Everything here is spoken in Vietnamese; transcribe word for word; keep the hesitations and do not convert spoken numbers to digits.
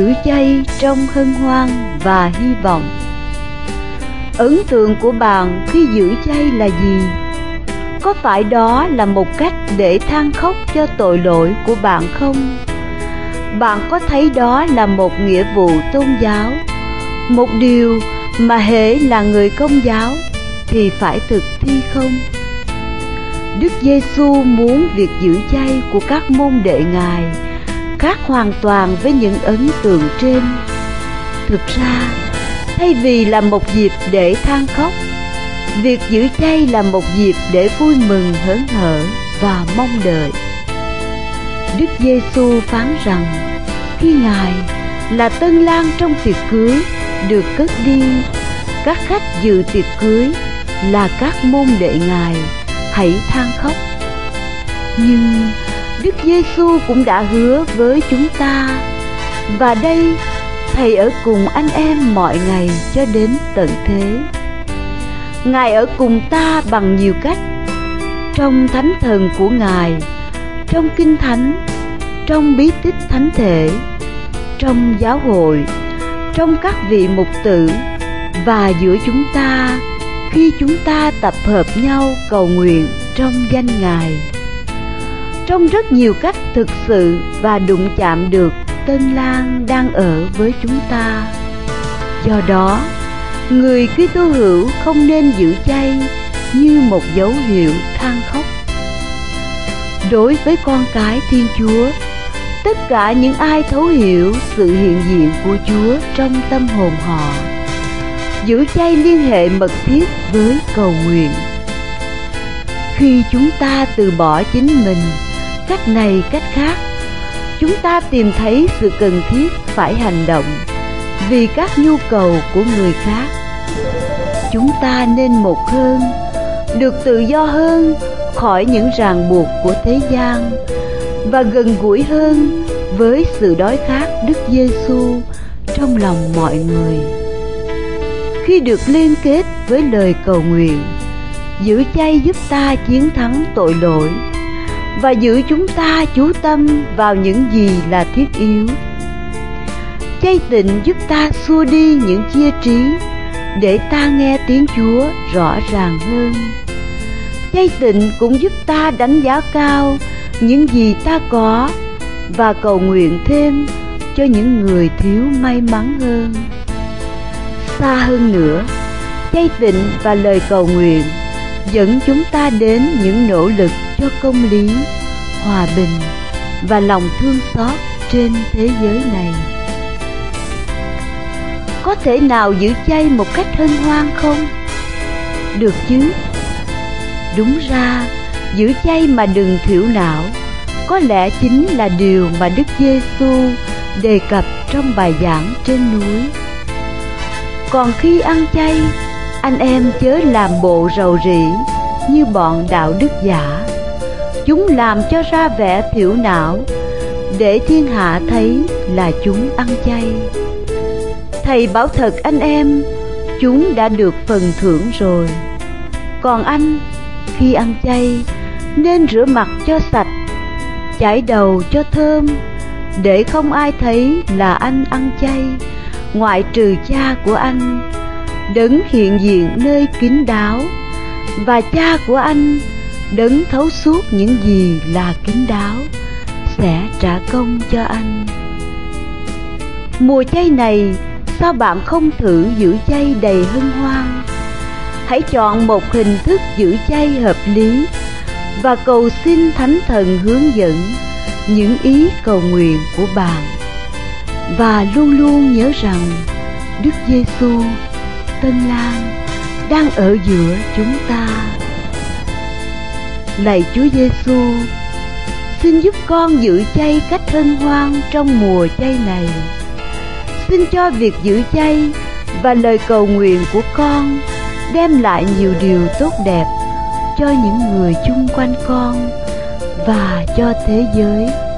giữ chay trong hân hoan và hy vọng. Ấn tượng của bạn khi giữ chay là gì? Có phải đó là một cách để than khóc cho tội lỗi của bạn không? Bạn có thấy đó là một nghĩa vụ tôn giáo, một điều mà hễ là người Công giáo thì phải thực thi không? Đức Giêsu muốn việc giữ chay của các môn đệ Ngài khác hoàn toàn với những ấn tượng trên. Thực ra, thay vì là một dịp để than khóc, việc giữ chay là một dịp để vui mừng hớn hở và mong đợi. Đức Giêsu phán rằng khi Ngài là tân lang trong tiệc cưới được cất đi, các khách dự tiệc cưới là các môn đệ Ngài hãy than khóc. Nhưng Đức Giêsu cũng đã hứa với chúng ta, và đây Thầy ở cùng anh em mọi ngày cho đến tận thế. Ngài ở cùng ta bằng nhiều cách, trong thánh thần của Ngài, trong kinh thánh, trong bí tích thánh thể, trong giáo hội, trong các vị mục tử, và giữa chúng ta khi chúng ta tập hợp nhau cầu nguyện trong danh Ngài. Trong rất nhiều cách thực sự và đụng chạm được Tân Lang đang ở với chúng ta. Do đó, người Kitô hữu không nên giữ chay như một dấu hiệu than khóc. Đối với con cái Thiên Chúa, tất cả những ai thấu hiểu sự hiện diện của Chúa trong tâm hồn họ, giữ chay liên hệ mật thiết với cầu nguyện. Khi chúng ta từ bỏ chính mình cách này cách khác, chúng ta tìm thấy sự cần thiết phải hành động vì các nhu cầu của người khác. Chúng ta nên một hơn, được tự do hơn khỏi những ràng buộc của thế gian, và gần gũi hơn với sự đói khát Đức Giêsu trong lòng mọi người. Khi được liên kết với lời cầu nguyện, giữ chay giúp ta chiến thắng tội lỗi và giữ chúng ta chú tâm vào những gì là thiết yếu. Chay tịnh giúp ta xua đi những chia trí để ta nghe tiếng Chúa rõ ràng hơn. Chay tịnh cũng giúp ta đánh giá cao những gì ta có và cầu nguyện thêm cho những người thiếu may mắn hơn. Xa hơn nữa, chay tịnh và lời cầu nguyện dẫn chúng ta đến những nỗ lực cho công lý, hòa bình và lòng thương xót trên thế giới này. Có thể nào giữ chay một cách hân hoan không? Được chứ. Đúng ra, giữ chay mà đừng thiểu não có lẽ chính là điều mà Đức Giêsu đề cập trong bài giảng trên núi. Còn khi ăn chay, anh em chớ làm bộ rầu rĩ như bọn đạo đức giả. Chúng làm cho ra vẻ thiểu não để thiên hạ thấy là chúng ăn chay. Thầy bảo thật anh em, chúng đã được phần thưởng rồi. Còn anh, khi ăn chay, nên rửa mặt cho sạch, chải đầu cho thơm, để không ai thấy là anh ăn chay, ngoại trừ Cha của anh, đấng hiện diện nơi kín đáo, và Cha của anh, đấng thấu suốt những gì là kín đáo, sẽ trả công cho anh. Mùa chay này, sao bạn không thử giữ chay đầy hân hoan? Hãy chọn một hình thức giữ chay hợp lý và cầu xin Thánh Thần hướng dẫn những ý cầu nguyện của bạn. Và luôn luôn nhớ rằng Đức Giêsu, Tân Lang, đang ở giữa chúng ta. Lạy Chúa Giêsu, xin giúp con giữ chay cách hân hoan trong mùa chay này. Xin cho việc giữ chay và lời cầu nguyện của con đem lại nhiều điều tốt đẹp cho những người chung quanh con và cho thế giới.